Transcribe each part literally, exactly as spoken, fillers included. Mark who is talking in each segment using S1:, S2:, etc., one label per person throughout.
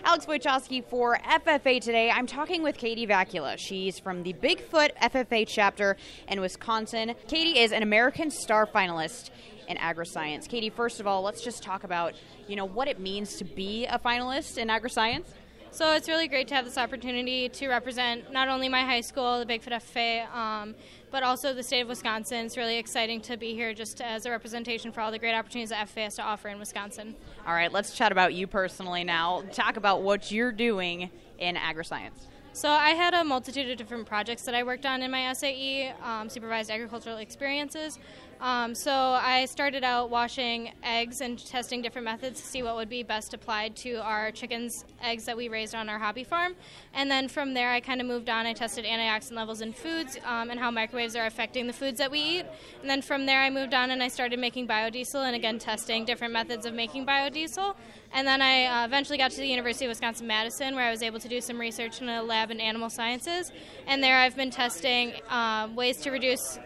S1: Alex Wojcicki for F F A today. I'm talking with Katie Vacula. She's from the Bigfoot F F A chapter in Wisconsin. Katie is an American Star finalist in agri-science. Katie, first of all, let's just talk about, you know, what it means to be a finalist in agri-science.
S2: So it's really great to have this opportunity to represent not only my high school, the Bigfoot F F A, um, but also the state of Wisconsin. It's really exciting to be here just as a representation for all the great opportunities that F F A has to offer in Wisconsin.
S1: All right, let's chat about you personally now. Talk about what you're doing in agri-science.
S2: So I had a multitude of different projects that I worked on in my S A E, um, supervised agricultural experiences. Um, so I started out washing eggs and testing different methods to see what would be best applied to our chickens' eggs that we raised on our hobby farm. And then from there I kind of moved on. I tested antioxidant levels in foods um, and how microwaves are affecting the foods that we eat. And then from there I moved on and I started making biodiesel and again testing different methods of making biodiesel. And then I uh, eventually got to the University of Wisconsin-Madison where I was able to do some research in a lab in animal sciences. And there I've been testing uh, ways to reduce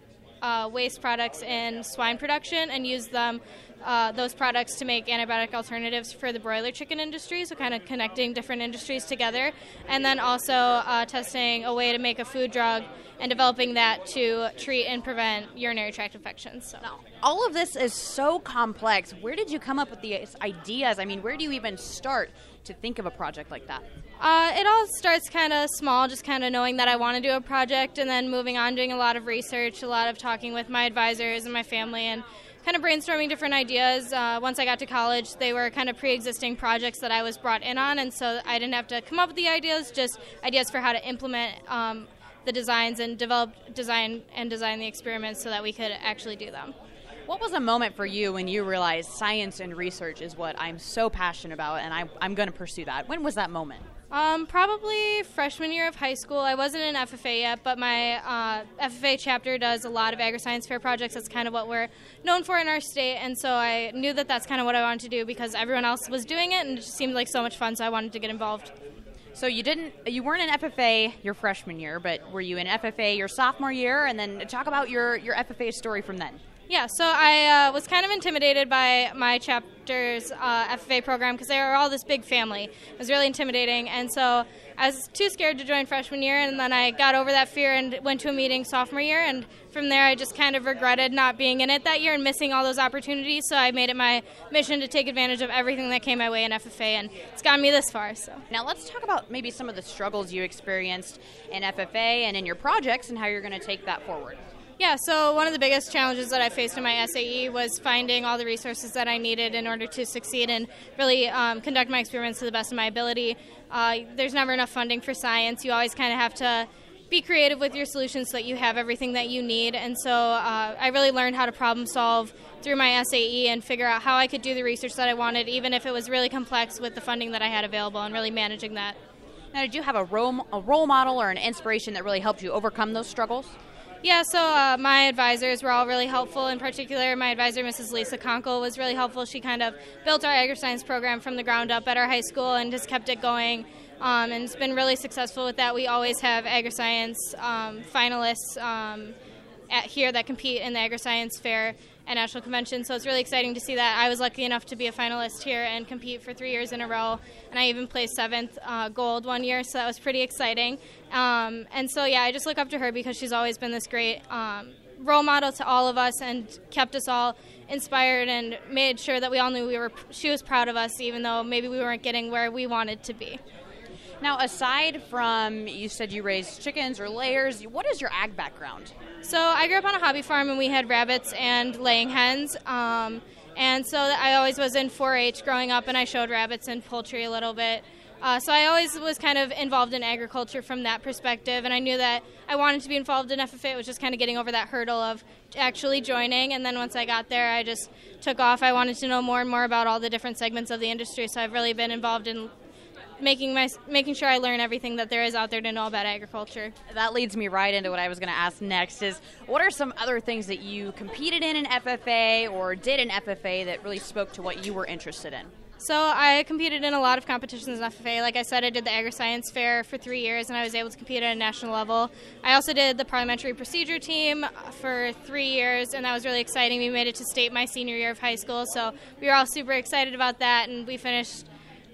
S2: Uh, waste products in swine production and use them, uh, those products to make antibiotic alternatives for the broiler chicken industry, so kind of connecting different industries together. And then also uh, testing a way to make a food drug and developing that to treat and prevent urinary tract infections. So.
S1: Now, all of this is so complex. Where did you come up with these ideas? I mean, where do you even start to think of a project like that?
S2: Uh, it all starts kind of small, just kind of knowing that I want to do a project and then moving on, doing a lot of research, a lot of talking with my advisors and my family and kind of brainstorming different ideas. Uh, once I got to college, they were kind of pre-existing projects that I was brought in on, and so I didn't have to come up with the ideas, just ideas for how to implement um, the designs and develop design and design the experiments so that we could actually do them.
S1: What was a moment for you when you realized science and research is what I'm so passionate about and I, I'm going to pursue that? When was that moment?
S2: Um, probably freshman year of high school. I wasn't in F F A yet, but my uh, F F A chapter does a lot of agri-science fair projects. That's kind of what we're known for in our state, and so I knew that that's kind of what I wanted to do because everyone else was doing it, and it just seemed like so much fun, so I wanted to get involved.
S1: So you didn't, you weren't in F F A your freshman year, but were you in F F A your sophomore year? And then talk about your, your F F A story from then.
S2: Yeah, so I uh, was kind of intimidated by my chapter's uh, F F A program because they were all this big family. It was really intimidating, and so I was too scared to join freshman year, and then I got over that fear and went to a meeting sophomore year, and from there I just kind of regretted not being in it that year and missing all those opportunities, so I made it my mission to take advantage of everything that came my way in F F A, and it's gotten me this far. So
S1: now let's talk about maybe some of the struggles you experienced in F F A and in your projects and how you're going to take that forward.
S2: Yeah, so one of the biggest challenges that I faced in my S A E was finding all the resources that I needed in order to succeed and really um, conduct my experiments to the best of my ability. Uh, there's never enough funding for science. You always kind of have to be creative with your solutions so that you have everything that you need. And so uh, I really learned how to problem solve through my S A E and figure out how I could do the research that I wanted, even if it was really complex with the funding that I had available and really managing that.
S1: Now, did you have a role, a role model or an inspiration that really helped you overcome those struggles?
S2: Yeah, so uh, my advisors were all really helpful. In particular, my advisor, Missus Lisa Conkle, was really helpful. She kind of built our agri-science program from the ground up at our high school and just kept it going, um, and it's been really successful with that. We always have agri-science um, finalists um, at here that compete in the agri-science fair at National Convention, so it's really exciting to see that. I was lucky enough to be a finalist here and compete for three years in a row, and I even placed seventh uh, gold one year, so that was pretty exciting. Um, and so, yeah, I just look up to her because she's always been this great um, role model to all of us and kept us all inspired and made sure that we all knew we were. She was proud of us, even though maybe we weren't getting where we wanted to be.
S1: Now, aside from, you said you raised chickens or layers, what is your ag background?
S2: So I grew up on a hobby farm, and we had rabbits and laying hens. Um, and so I always was in four H growing up, and I showed rabbits and poultry a little bit. Uh, so I always was kind of involved in agriculture from that perspective, and I knew that I wanted to be involved in F F A. It was just kind of getting over that hurdle of actually joining, and then once I got there, I just took off. I wanted to know more and more about all the different segments of the industry, so I've really been involved in making my making sure I learn everything that there is out there to know about agriculture.
S1: That leads me right into what I was going to ask next is, what are some other things that you competed in in F F A or did in F F A that really spoke to what you were interested in?
S2: So I competed in a lot of competitions in F F A. Like I said, I did the Agri-Science Fair for three years, and I was able to compete at a national level. I also did the Parliamentary Procedure Team for three years, and that was really exciting. We made it to state my senior year of high school, so we were all super excited about that, and we finished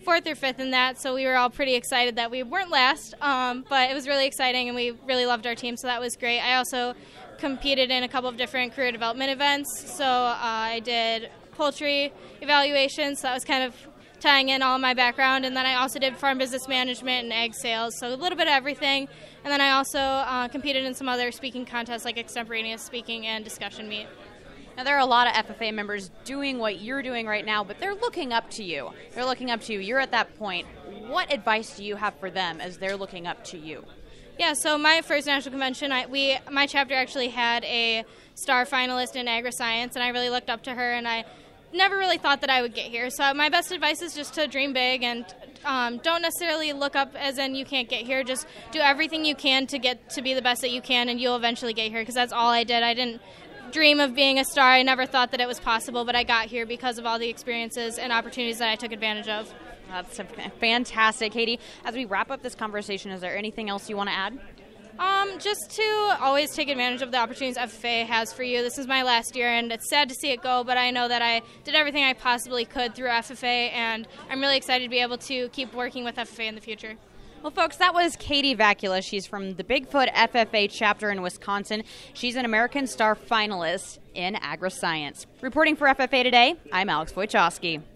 S2: fourth or fifth in that, so we were all pretty excited that we weren't last, um, but it was really exciting and we really loved our team, so that was great. I also competed in a couple of different career development events, so uh, I did poultry evaluations, so that was kind of tying in all of my background, and then I also did farm business management and egg sales, so a little bit of everything, and then I also uh, competed in some other speaking contests like extemporaneous speaking and discussion meet.
S1: Now, there are a lot of F F A members doing what you're doing right now, but they're looking up to you. They're looking up to you. You're at that point. What advice do you have for them as they're looking up to you?
S2: Yeah, so my first national convention, I, we my chapter actually had a star finalist in agri-science, and I really looked up to her, and I never really thought that I would get here. So my best advice is just to dream big and um, don't necessarily look up as in you can't get here. Just do everything you can to get to be the best that you can, and you'll eventually get here, because that's all I did. I didn't dream of being a star. I never thought that it was possible, but I got here because of all the experiences and opportunities that I took advantage of.
S1: That's fantastic. Katie, as we wrap up this conversation, is there anything else you want to add?
S2: Um, just to always take advantage of the opportunities F F A has for you. This is my last year, and it's sad to see it go, but I know that I did everything I possibly could through F F A, and I'm really excited to be able to keep working with F F A in the future.
S1: Well, folks, that was Katie Vacula. She's from the Bigfoot F F A chapter in Wisconsin. She's an American Star finalist in agri-science. Reporting for F F A Today, I'm Alex Wojcicki.